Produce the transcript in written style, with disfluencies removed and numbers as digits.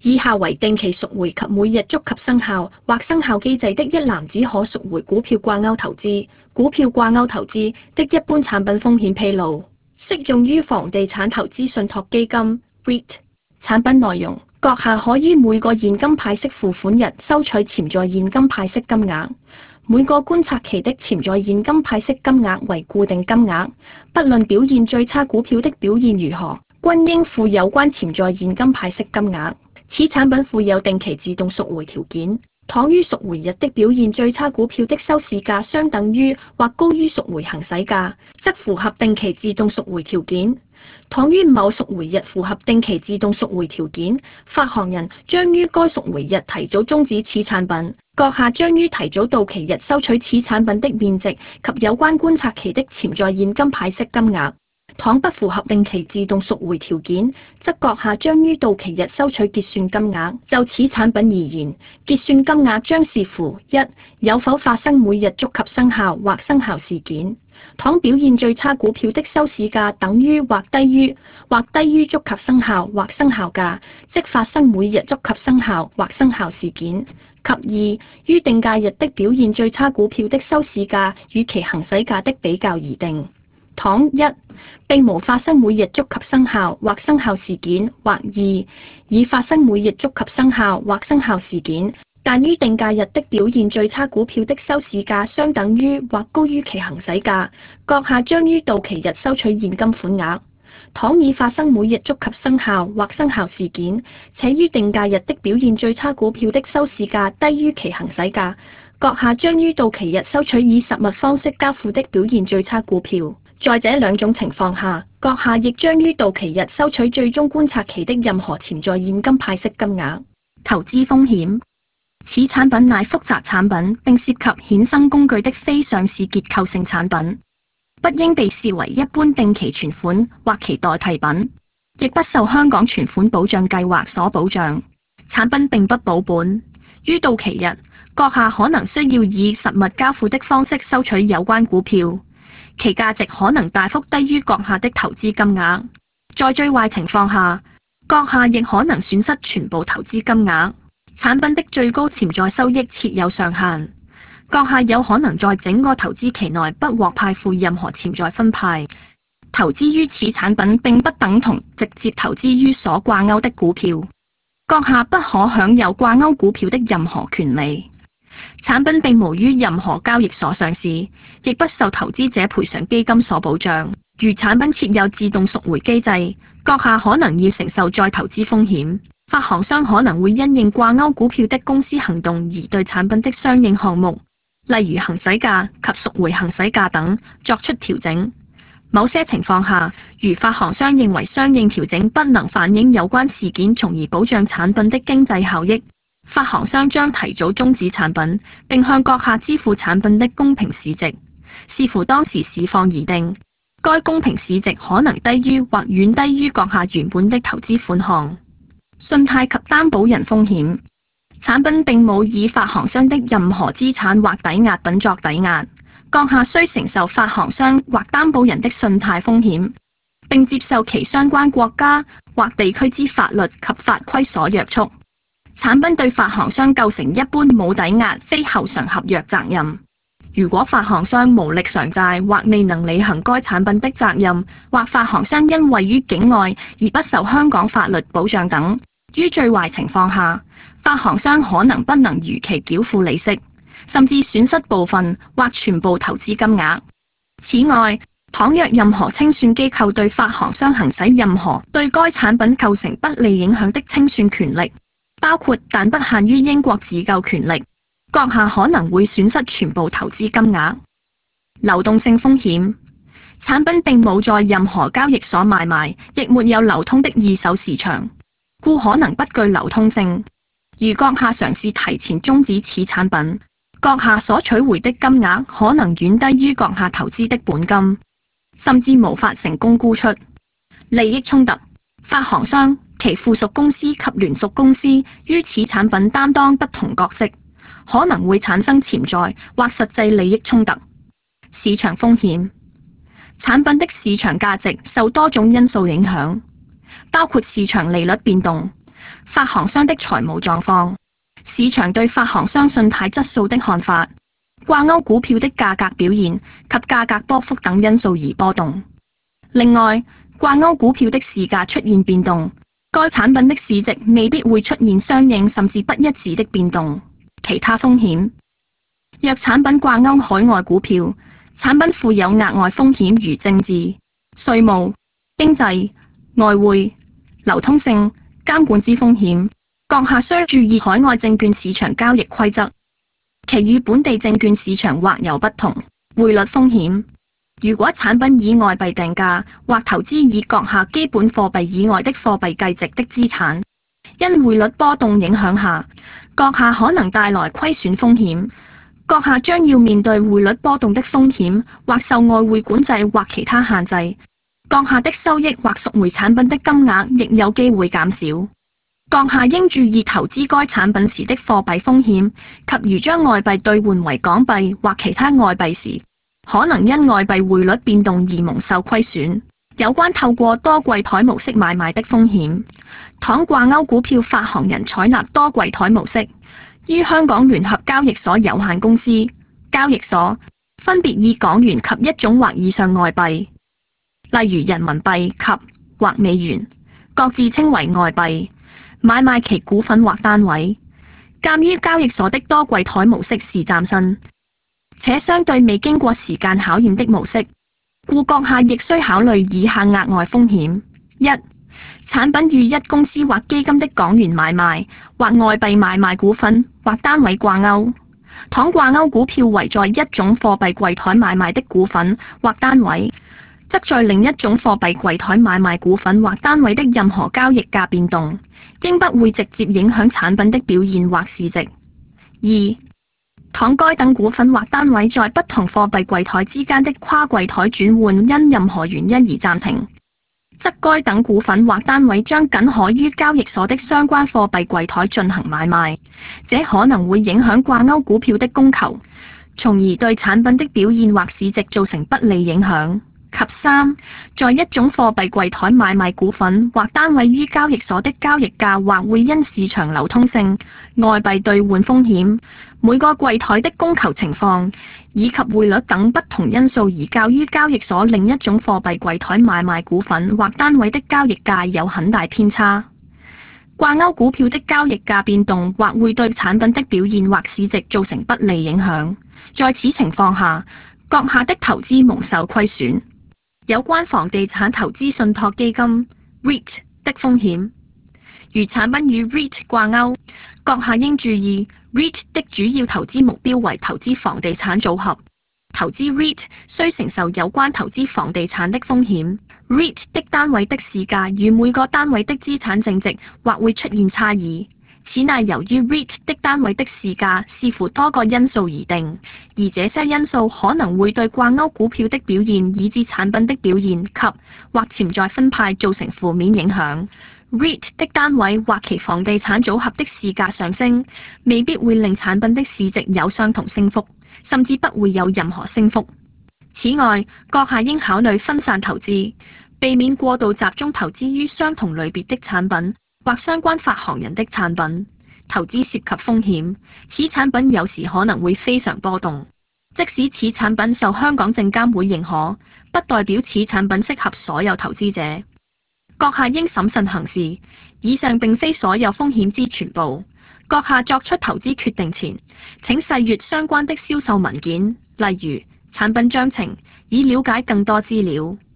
以下為定期贖回及每日觸及生效或生效機制的一籃子可贖回股票掛鈎投資。股票掛鈎投資的一般產品風險披露，適用於房地產投資信託基金 REIT。產品內容：閣下可於每個現金派息付款日收取潛在現金派息金額，每個觀察期的潛在現金派息金額為固定金額，不論表現最差股票的表現如何，均應付有關潛在現金派息金額。此產品附有定期自動贖回條件，倘於贖回日的表現最差股票的收市價相等於或高於贖回行使價，則符合定期自動贖回條件。倘於某贖回日符合定期自動贖回條件，發行人將於該贖回日提早終止此產品。閣下將於提早到期日收取此產品的面值及有關觀察期的潛在現金派息金額。倘不符合定期自動贖回條件，則閣下將於到期日收取結算金額。就此產品而言，結算金額將視乎一有否發生每日觸及生效或生效事件。倘表現最差股票的收市價等於或低於觸及生效或生效價，即發生每日觸及生效或生效事件。及二於定價日的表現最差股票的收市價與其行使價的比較而定。倘一並無發生每日觸及生效或生效事件，或二已發生每日觸及生效或生效事件，但於定價日的表現最差股票的收市價相等於或高於其行使價，閣下將於到期日收取現金款額。倘已發生每日觸及生效或生效事件，且於定價日的表現最差股票的收市價低於其行使價，閣下將於到期日收取以實物方式交付的表現最差股票。在這兩種情況下，閣下亦將於到期日收取最終觀察期的任何潛在現金派息金額。投資風險：此產品乃複雜產品，並涉及衍生工具的非上市結構性產品，不應被視為一般定期存款或其代替品，亦不受香港存款保障計劃所保障。產品並不保本，於到期日，閣下可能需要以實物交付的方式收取有關股票。其價值可能大幅低於閣下的投資金額，在最壞情況下，閣下亦可能損失全部投資金額。產品的最高潛在收益設有上限，閣下有可能在整個投資期內不獲派付任何潛在分派。投資於此產品並不等同直接投資於所掛鈎的股票，閣下不可享有掛鈎股票的任何權利。產品並無於任何交易所上市，亦不受投資者賠償基金所保障。如產品設有自動贖回機制，閣下可能要承受再投資風險。發行商可能會因應掛鈎股票的公司行動而對產品的相應項目，例如行使價及贖回行使價等作出調整。某些情況下，如發行商認為相應調整不能反映有關事件，從而保障產品的經濟效益，發行商將提早終止產品，並向閣下支付產品的公平市值，視乎當時市況而定。該公平市值可能低於或遠低於閣下原本的投資款項。信貸及擔保人風險：產品並冇以發行商的任何資產或抵押品作抵押，閣下需承受發行商或擔保人的信貸風險，並接受其相關國家或地區之法律及法規所約束。產品對發行商構成一般冇抵押非後償合約責任。如果發行商無力償債或未能履行該產品的責任，或發行商因位於境外而不受香港法律保障等，於最壞情況下，發行商可能不能如期繳付利息，甚至損失部分或全部投資金額。此外，倘若任何清算機構對發行商行使任何對該產品構成不利影響的清算權力，包括但不限於英國自救權力，閣下可能會損失全部投資金額。流動性風險：產品並冇在任何交易所買賣，亦沒有流通的二手市場，故可能不具流通性。如閣下嘗試提前終止此產品，閣下所取回的金額可能遠低於閣下投資的本金，甚至無法成功沽出。利益衝突：發行商、其附屬公司及聯屬公司於此產品擔當不同角色，可能會產生潛在或實際利益衝突。市場風險：產品的市場價值受多種因素影響，包括市場利率變動、 發行商的財務狀況、市場對發行商信貸質素的看法、掛鈎股票的價格表現及價格波幅等因素而波動。另外，掛鈎股票的市價出現變動，該產品的市值未必會出現相應甚至不一致的變動。其他風險，若產品掛鈎海外股票，產品附有額外風險如政治、稅務、經濟、外匯、流通性、監管之風險，閣下需注意海外證券市場交易規則，其與本地證券市場或有不同。匯率風險，如果產品以外幣定價或投資以閣下基本貨幣以外的貨幣計值的資產，因匯率波動影響下，閣下可能帶來虧損風險。閣下將要面對匯率波動的風險，或受外匯管制或其他限制。閣下的收益或贖回產品的金額亦有機會減少。閣下應注意投資該產品時的貨幣風險，及如將外幣兌換為港幣或其他外幣時，可能因外幣匯率變動而蒙受虧損。有關透過多櫃台模式買賣的風險，倘掛鈎股票發行人採納多櫃台模式，於香港聯合交易所有限公司交易所分別以港元及一種或以上外幣，例如人民幣及或美元，各自稱為外幣，買賣其股份或單位。鑑於交易所的多櫃台模式是嶄新且相對未經過時間考驗的模式，故閣下亦需考慮以下額外風險：一、產品與一公司或基金的港元買賣或外幣買賣股份或單位掛鈎，倘掛鈎股票為在一種貨幣櫃台買賣的股份或單位，則在另一種貨幣櫃台買賣股份或單位的任何交易價變動，應不會直接影響產品的表現或市值。二、倘該等股份或單位在不同貨幣櫃台之間的跨櫃台轉換因任何原因而暫停，則該等股份或單位將僅可於交易所的相關貨幣櫃台進行買賣，這可能會影響掛鈎股票的供求，從而對產品的表現或市值造成不利影響。及三，在一種貨幣櫃台買賣股份或單位於交易所的交易價或會因市場流通性、外幣兌換風險、每個櫃台的供求情況以及匯率等不同因素而較於交易所另一種貨幣櫃台買賣股份或單位的交易價有很大偏差。掛鈎股票的交易價變動或會對產品的表現或市值造成不利影響，在此情況下，閣下的投資蒙受虧損。有關房地產投資信託基金 REIT 的風險，如產品與 REIT 掛鈎，閣下應注意 REIT 的主要投資目標為投資房地產組合，投資 REIT 需承受有關投資房地產的風險。REIT 的單位的市價與每個單位的資產淨值或會出現差異，此乃由於 REIT 的單位的市價視乎多個因素而定，而這些因素可能會對掛鈎股票的表現以至產品的表現及或潛在分派造成負面影響。REIT 的單位或其房地產組合的市價上升，未必會令產品的市值有相同升幅，甚至不會有任何升幅。此外，閣下應考慮分散投資，避免過度集中投資於相同類別的產品或相關發行人的產品。投資涉及風險，此產品有時可能會非常波動。即使此產品受香港證監會認可，不代表此產品適合所有投資者。閣下應審慎行事。以上並非所有風險之全部。閣下作出投資決定前，請細閱相關的銷售文件，例如產品章程，以了解更多資料。